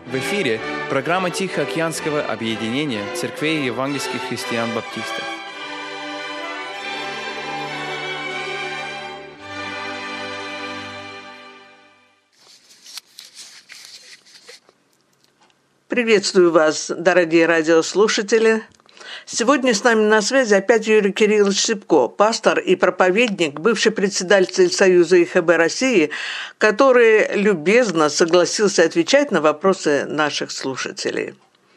В эфире программа Тихоокеанского объединения церквей евангельских христиан-баптистов. Приветствую вас, дорогие радиослушатели. Сегодня с нами на связи опять Юрий Кириллович Шипко, пастор и проповедник, бывший председатель Союза ИХБ России, который любезно согласился отвечать на вопросы наших слушателей.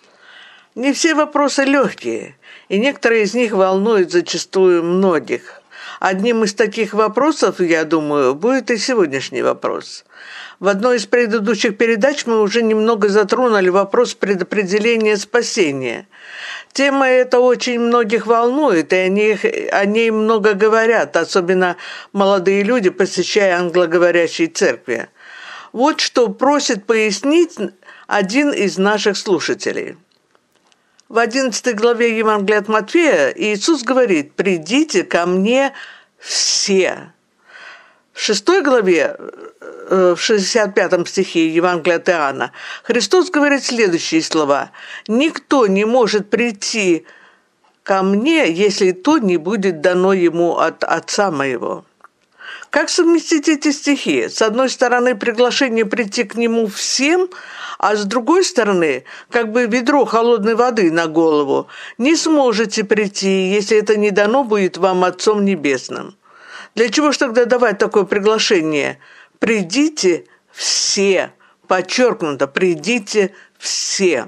Не все вопросы легкие, и некоторые из них волнуют зачастую многих. Одним из таких вопросов, я думаю, будет и сегодняшний вопрос. В одной из предыдущих передач мы уже немного затронули вопрос предопределения спасения. Тема эта очень многих волнует, и о ней много говорят, особенно молодые люди, посещая англоговорящие церкви. Вот что просит пояснить один из наших слушателей. В 11 главе Евангелия от Матфея Иисус говорит: «Придите ко мне все». В 6 главе, в 65 стихе Евангелия от Иоанна, Христос говорит следующие слова: «Никто не может прийти ко мне, если то не будет дано ему от Отца моего». Как совместить эти стихи? С одной стороны, приглашение прийти к нему всем, а с другой стороны, как бы ведро холодной воды на голову. Не сможете прийти, если это не дано будет вам Отцом Небесным. Для чего же тогда давать такое приглашение? Придите все, подчеркнуто, придите все.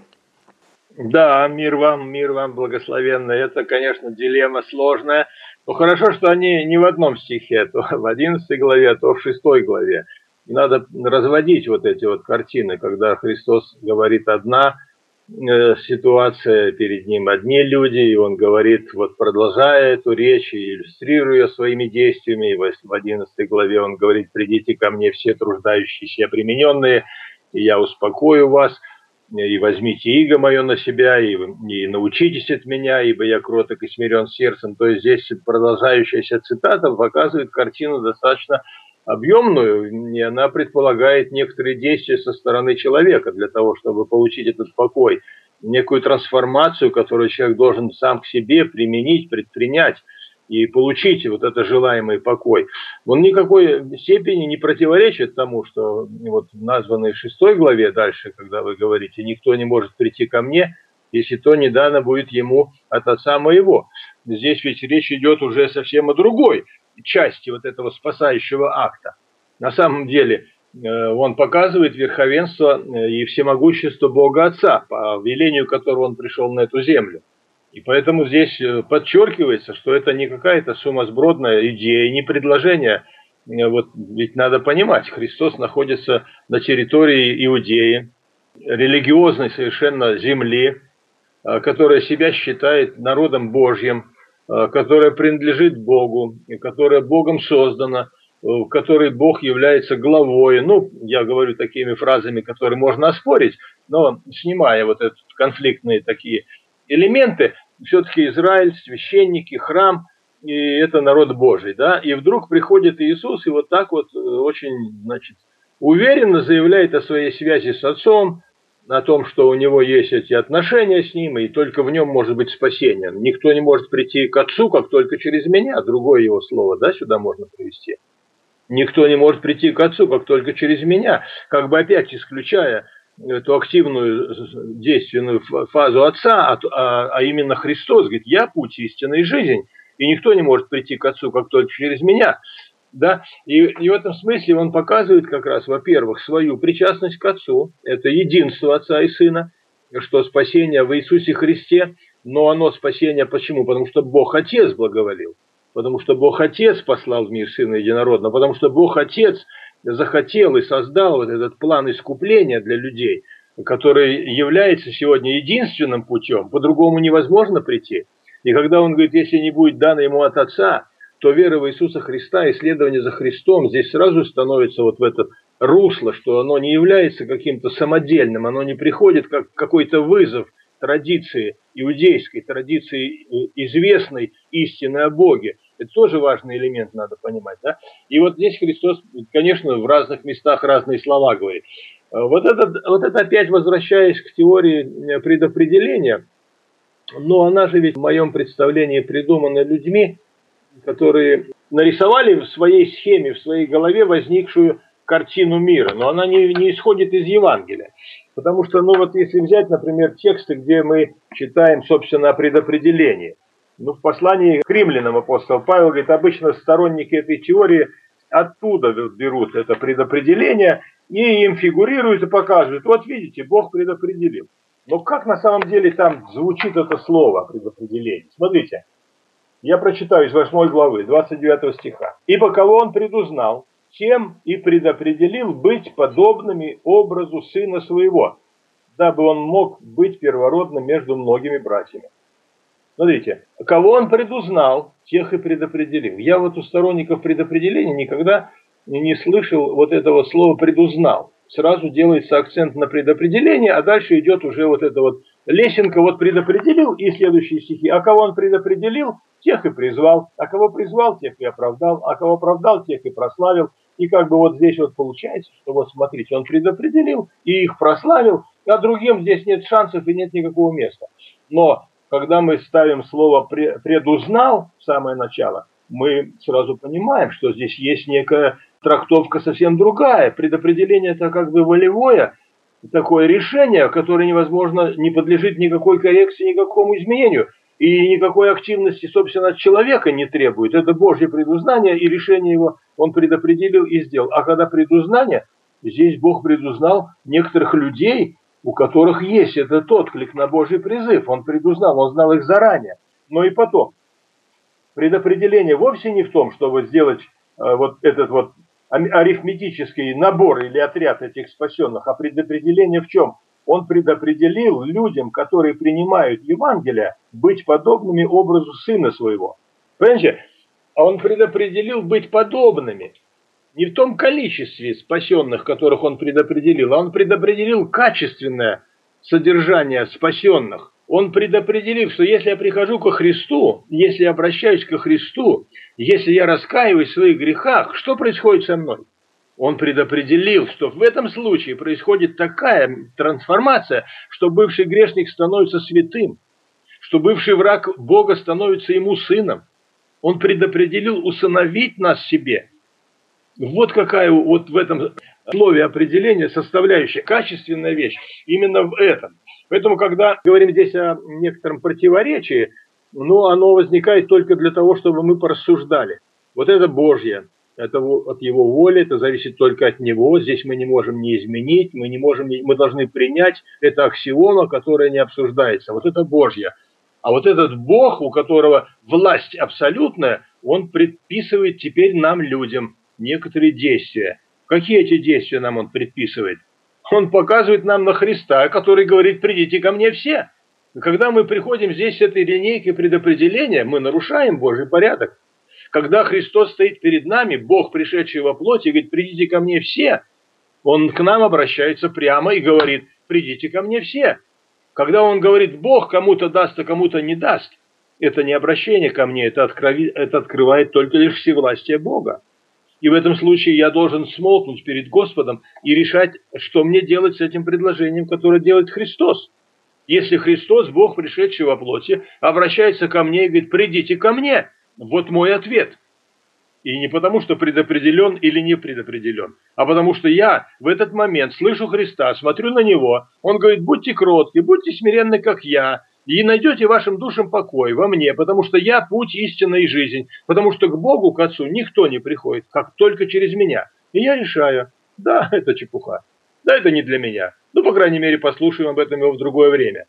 Да, мир вам благословенный. Это, конечно, дилемма сложная. Но хорошо, что они не в одном стихе, то в 11 главе, то в 6 главе. Надо разводить вот эти вот картины, когда Христос говорит одна ситуация, перед ним одни люди, и он говорит, вот продолжая эту речь и иллюстрируя своими действиями, и в 11 главе он говорит: «Придите ко мне все труждающиеся и обремененные, и я успокою вас, и возьмите иго мое на себя, и научитесь от меня, ибо я кроток и смирен сердцем». То есть здесь продолжающаяся цитата показывает картину достаточно объемную, и она предполагает некоторые действия со стороны человека для того, чтобы получить этот покой, некую трансформацию, которую человек должен сам к себе применить, предпринять и получить вот это желаемый покой. Он ни в никакой степени не противоречит тому, что вот названный в 6 главе дальше, когда вы говорите: «Никто не может прийти ко мне, если то не дано будет ему от Отца моего». Здесь ведь речь идет уже совсем о другой части вот этого спасающего акта. На самом деле он показывает верховенство и всемогущество Бога Отца, по велению которого он пришел на эту землю. И поэтому здесь подчеркивается, что это не какая-то сумасбродная идея, не предложение. Вот ведь надо понимать, Христос находится на территории Иудеи, религиозной совершенно земли, которая себя считает народом Божьим, которая принадлежит Богу, которая Богом создана, в которой Бог является главой. Ну, я говорю такими фразами, которые можно оспорить, но снимая вот эти конфликтные такие элементы, все-таки Израиль, священники, храм, и это народ Божий, да, и вдруг приходит Иисус и вот так вот очень, значит, уверенно заявляет о своей связи с Отцом, о том, что у него есть эти отношения с ним, и только в нем может быть спасение. Никто не может прийти к Отцу, как только через меня. Другое его слово, да, сюда можно привести. Никто не может прийти к Отцу, как только через меня. Как бы опять исключая эту активную действенную фазу Отца, а именно Христос говорит: «Я путь, истина и жизнь, и никто не может прийти к Отцу, как только через меня». Да? И в этом смысле он показывает как раз, во-первых, свою причастность к Отцу, это единство Отца и Сына, что спасение в Иисусе Христе, но оно спасение почему? Потому что Бог Отец благоволил, потому что Бог Отец послал в мир Сына Единородного, потому что Бог Отец захотел и создал вот этот план искупления для людей, который является сегодня единственным путем, по-другому невозможно прийти. И когда он говорит: если не будет дано ему от Отца, то вера в Иисуса Христа, исследование за Христом здесь сразу становится вот в это русло, что оно не является каким-то самодельным, оно не приходит как какой-то вызов традиции, иудейской традиции, известной истины о Боге. Это тоже важный элемент, надо понимать. Да? И вот здесь Христос, конечно, в разных местах разные слова говорит. Вот это опять возвращаясь к теории предопределения, но она же ведь в моем представлении придумана людьми, которые нарисовали в своей схеме, в своей голове возникшую картину мира, но она не исходит из Евангелия. Потому что, ну вот если взять, например, тексты, где мы читаем, собственно, о предопределении. Ну, в послании к римлянам апостол Павел говорит, обычно сторонники этой теории оттуда берут это предопределение и им фигурируют и показывают, вот видите, Бог предопределил. Но как на самом деле там звучит это слово предопределение? Смотрите, я прочитаю из 8 главы, 29 стиха. «Ибо кого он предузнал, тем и предопределил быть подобными образу сына своего, дабы он мог быть первородным между многими братьями». Смотрите, кого он предузнал, тех и предопределил. Я вот у сторонников предопределения никогда не слышал вот этого слова «предузнал». Сразу делается акцент на предопределение, а дальше идет уже вот эта вот лесенка, вот предопределил, и следующие стихи. А кого он предопределил, тех и призвал, а кого призвал, тех и оправдал, а кого оправдал, тех и прославил. И как бы вот здесь вот получается, что вот смотрите, он предопределил и их прославил, а другим здесь нет шансов и нет никакого места. Но когда мы ставим слово «предузнал» в самое начало, мы сразу понимаем, что здесь есть некая трактовка совсем другая. Предопределение – это как бы волевое такое решение, которое невозможно, не подлежит никакой коррекции, никакому изменению. И никакой активности, собственно, от человека не требует. Это Божье предузнание, и решение его он предопределил и сделал. А когда предузнание, здесь Бог предузнал некоторых людей, у которых есть этот отклик на Божий призыв. Он предузнал, он знал их заранее. Но и потом, предопределение вовсе не в том, чтобы сделать вот этот вот арифметический набор или отряд этих спасенных, а предопределение в чем? Он предопределил людям, которые принимают Евангелие, быть подобными образу Сына Своего. Понимаете? А он предопределил быть подобными. Не в том количестве спасенных, которых он предопределил, а он предопределил качественное содержание спасенных. Он предопределил, что если я прихожу ко Христу, если я обращаюсь ко Христу, если я раскаиваюсь в своих грехах, что происходит со мной? Он предопределил, что в этом случае происходит такая трансформация, что бывший грешник становится святым, что бывший враг Бога становится ему сыном. Он предопределил усыновить нас себе. Вот какая вот в этом слове определения составляющая, качественная вещь именно в этом. Поэтому, когда говорим здесь о некотором противоречии, но оно возникает только для того, чтобы мы порассуждали. Вот это Божье. Это от его воли, это зависит только от него. Здесь мы не можем не изменить, мы должны принять. Это аксиома, которая не обсуждается. Вот это Божье. А вот этот Бог, у которого власть абсолютная, он предписывает теперь нам, людям, некоторые действия. Какие эти действия нам он предписывает? Он показывает нам на Христа, который говорит: придите ко мне все. И когда мы приходим здесь с этой линейкой предопределения, мы нарушаем Божий порядок. Когда Христос стоит перед нами, Бог, пришедший во плоти, говорит: придите ко мне все, Он к нам обращается прямо и говорит: придите ко мне все. Когда Он говорит: Бог кому-то даст, а кому-то не даст, это не обращение ко мне, это открывает только лишь всевластие Бога. И в этом случае я должен смолкнуть перед Господом и решать, что мне делать с этим предложением, которое делает Христос. Если Христос, Бог, пришедший во плоти, обращается ко мне и говорит: придите ко мне, вот мой ответ. И не потому, что предопределен или не предопределен, а потому что я в этот момент слышу Христа, смотрю на Него, Он говорит: будьте кротки, будьте смиренны, как я, и найдете вашим душам покой во мне, потому что я путь, истина и жизнь, потому что к Богу, к Отцу, никто не приходит, как только через меня. И я решаю: да, это чепуха, да, это не для меня, ну, по крайней мере, послушаем об этом его в другое время.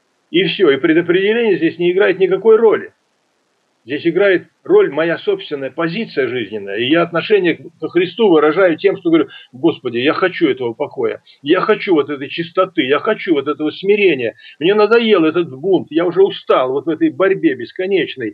И все, и предопределение здесь не играет никакой роли. Здесь играет роль моя собственная позиция жизненная, и я отношение к Христу выражаю тем, что говорю: Господи, я хочу этого покоя, я хочу вот этой чистоты, я хочу вот этого смирения, мне надоел этот бунт, я уже устал вот в этой борьбе бесконечной.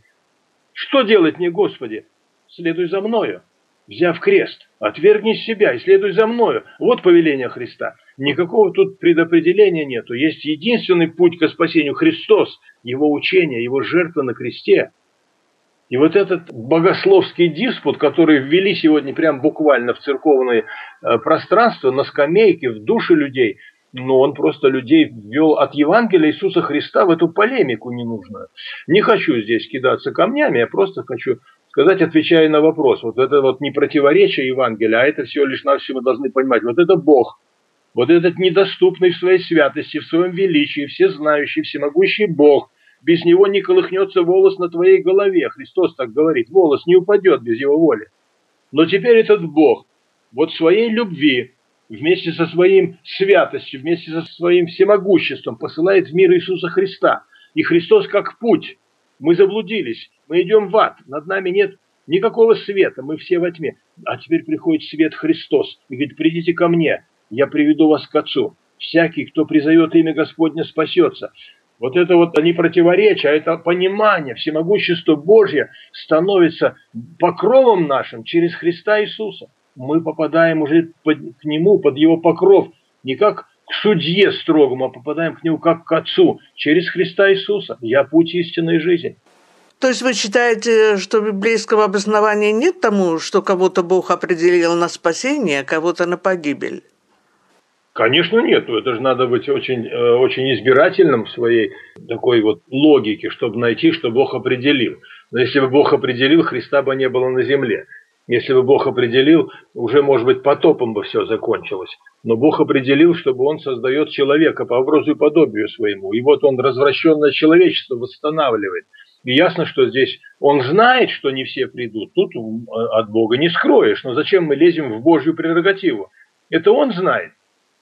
Что делать мне, Господи? Следуй за мною, взяв крест, отвергни себя и следуй за мною. Вот повеление Христа. Никакого тут предопределения нету, есть единственный путь к спасению — Христос, Его учение, Его жертва на кресте. И вот этот богословский диспут, который ввели сегодня прям буквально в церковное пространство, на скамейке, в души людей, но он просто людей ввел от Евангелия Иисуса Христа в эту полемику ненужную. Не хочу здесь кидаться камнями, я просто хочу сказать, отвечая на вопрос. Вот это вот не противоречие Евангелия, а это всего лишь навсего мы должны понимать. Вот это Бог, вот этот недоступный в своей святости, в своем величии, всезнающий, всемогущий Бог. Без него не колыхнется волос на твоей голове. Христос так говорит, волос не упадет без его воли. Но теперь этот Бог вот в своей любви, вместе со своим святостью, вместе со своим всемогуществом посылает в мир Иисуса Христа. И Христос как путь. Мы заблудились, мы идем в ад, над нами нет никакого света, мы все во тьме. А теперь приходит свет Христос и говорит, придите ко мне, я приведу вас к Отцу. Всякий, кто призовет имя Господне, спасется. Вот это вот не противоречие, а это понимание, всемогущество Божье становится покровом нашим через Христа Иисуса. Мы попадаем уже к Нему, под Его покров, не как к судье строгому, а попадаем к Нему как к Отцу, через Христа Иисуса. Я путь истинной жизни. То есть вы считаете, что библейского обоснования нет тому, что кого-то Бог определил на спасение, а кого-то на погибель? Конечно, нет. Это же надо быть очень, очень избирательным в своей такой вот логике, чтобы найти, что Бог определил. Но если бы Бог определил, Христа бы не было на земле. Если бы Бог определил, уже, может быть, потопом бы все закончилось. Но Бог определил, чтобы Он создает человека по образу и подобию своему. И вот Он развращенное человечество восстанавливает. И ясно, что здесь Он знает, что не все придут. Тут от Бога не скроешь. Но зачем мы лезем в Божью прерогативу? Это Он знает.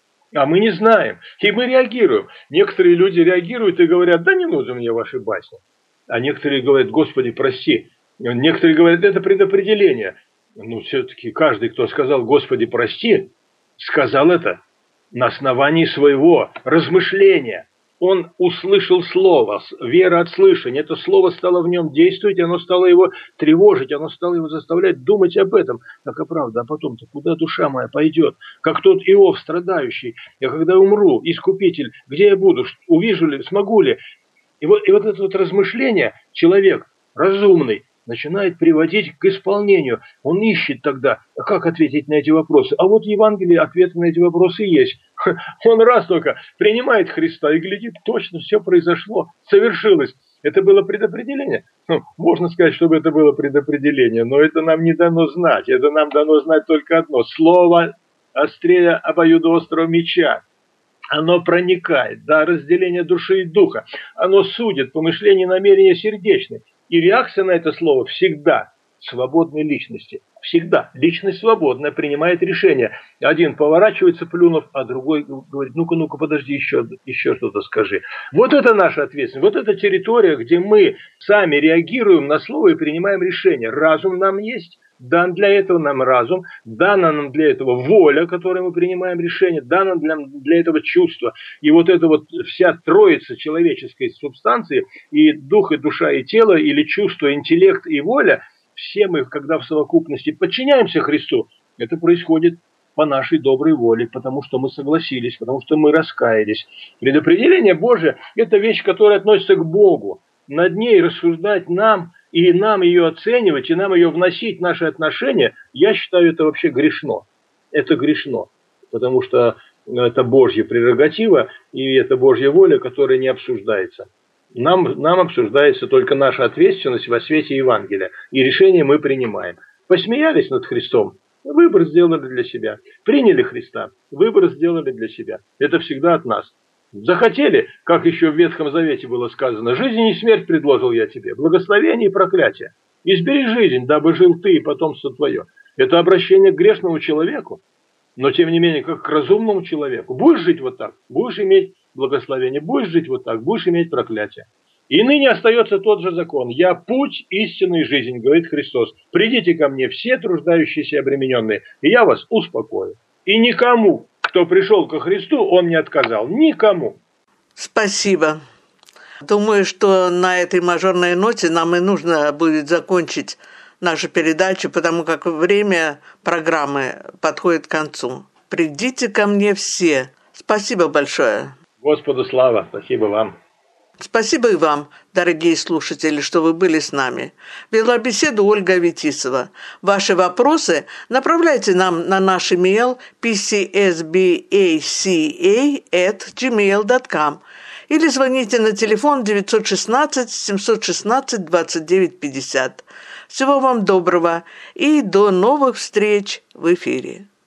А мы не знаем. И мы реагируем. Некоторые люди реагируют и говорят, да не нужны мне ваши басни. А некоторые говорят, Господи, прости. Некоторые говорят, это предопределение. Ну, все-таки каждый, кто сказал, Господи, прости, сказал это на основании своего размышления. Он услышал слово, вера от слышания. Это слово стало в нем действовать, оно стало его тревожить, оно стало его заставлять думать об этом. Так и правда, а потом-то куда душа моя пойдет? Как тот Иов страдающий. Я когда умру, искупитель, где я буду? Увижу ли, смогу ли? И вот это вот размышление человек разумный начинает приводить к исполнению. Он ищет тогда, как ответить на эти вопросы. А вот в Евангелии ответы на эти вопросы есть. Он раз только принимает Христа и глядит, точно все произошло, совершилось. Это было предопределение? Ну, можно сказать, чтобы это было предопределение, но это нам не дано знать. Это нам дано знать только одно. Слово острее обоюдоострого меча. Оно проникает до разделения души и духа. Оно судит помышления и намерения сердечные. И реакция на это слово всегда свободной личности. Всегда. Личность свободная, принимает решение. Один поворачивается, плюнув, а другой говорит, ну-ка, подожди, еще что-то скажи. Вот это наша ответственность. Вот это территория, где мы сами реагируем на слово и принимаем решение. Разум нам есть. Дан для этого нам разум, дана нам для этого воля, которой мы принимаем решение, дано для этого чувство. И вот эта вот вся троица человеческой субстанции, и дух, и душа, и тело, или чувство, интеллект и воля, все мы, когда в совокупности подчиняемся Христу, это происходит по нашей доброй воле, потому что мы согласились, потому что мы раскаялись. Предопределение Божие – это вещь, которая относится к Богу. Над ней рассуждать нам, и нам ее оценивать, и нам ее вносить в наши отношения, я считаю, это вообще грешно. Это грешно, потому что это Божья прерогатива, и это Божья воля, которая не обсуждается. Нам обсуждается только наша ответственность во свете Евангелия, и решение мы принимаем. Посмеялись над Христом, выбор сделали для себя. Приняли Христа, выбор сделали для себя. Это всегда от нас. Захотели, как еще в Ветхом Завете было сказано, жизнь и смерть предложил я тебе, благословение и проклятие. Избери жизнь, дабы жил ты и потомство твое. Это обращение к грешному человеку, но тем не менее, как к разумному человеку. Будешь жить вот так, будешь иметь благословение, будешь жить вот так, будешь иметь проклятие. И ныне остается тот же закон. Я путь, истинной жизни, говорит Христос. Придите ко мне все труждающиеся и обремененные, и я вас успокою. И никому, кто пришел ко Христу, он не отказал. Никому. Спасибо. Думаю, что на этой мажорной ноте нам и нужно будет закончить нашу передачу, потому как время программы подходит к концу. Придите ко мне все. Спасибо большое. Господу слава. Спасибо вам. Спасибо и вам, дорогие слушатели, что вы были с нами. Вела беседу Ольга Аветисова. Ваши вопросы направляйте нам на наш email pcsbaca@gmail.com или звоните на телефон 916 716 29 50. Всего вам доброго и до новых встреч в эфире.